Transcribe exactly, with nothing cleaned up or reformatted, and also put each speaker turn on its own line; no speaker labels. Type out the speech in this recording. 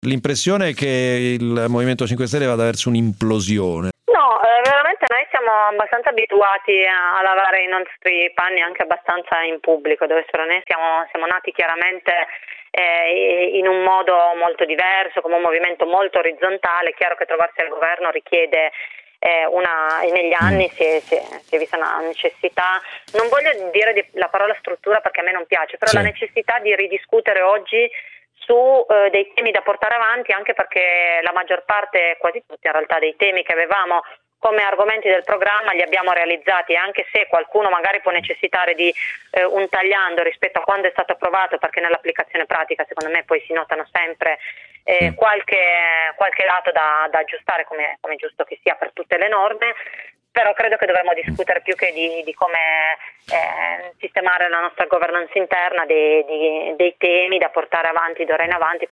L'impressione è che il Movimento cinque Stelle vada verso un'implosione.
No, eh, veramente noi siamo abbastanza abituati a, a lavare i nostri panni anche abbastanza in pubblico, devo essere onesti, siamo, siamo nati chiaramente eh, in un modo molto diverso, come un movimento molto orizzontale. È chiaro che trovarsi al governo richiede eh, una, e negli anni si è, si, è, si è vista una necessità, non voglio dire di, la parola struttura perché a me non piace, però sì, la necessità di ridiscutere oggi su eh, dei temi da portare avanti, anche perché la maggior parte, quasi tutti in realtà, dei temi che avevamo come argomenti del programma li abbiamo realizzati, anche se qualcuno magari può necessitare di eh, un tagliando rispetto a quando è stato approvato, perché nell'applicazione pratica secondo me poi si notano sempre eh, qualche, qualche lato da, da aggiustare, come, come è giusto che sia per tutte le norme. Però credo che dovremmo discutere più che di, di come eh, sistemare la nostra governance interna, dei, di, dei temi da portare avanti d'ora in avanti.